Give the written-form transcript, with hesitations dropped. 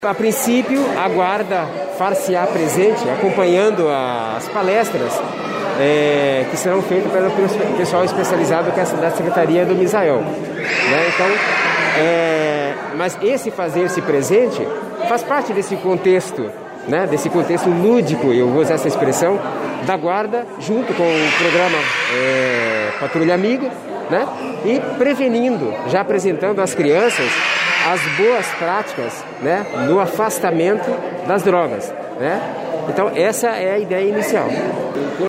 A princípio, a guarda far-se-á presente, acompanhando as palestras que serão feitas pelo pessoal especializado da Secretaria do Misael. Né? Então, mas esse fazer-se presente faz parte desse contexto, né? Desse contexto lúdico, eu vou usar essa expressão, da guarda, junto com o programa Patrulha Amiga, né? E prevenindo, já apresentando às crianças as boas práticas, né, no afastamento das drogas, né? Então essa é a ideia inicial.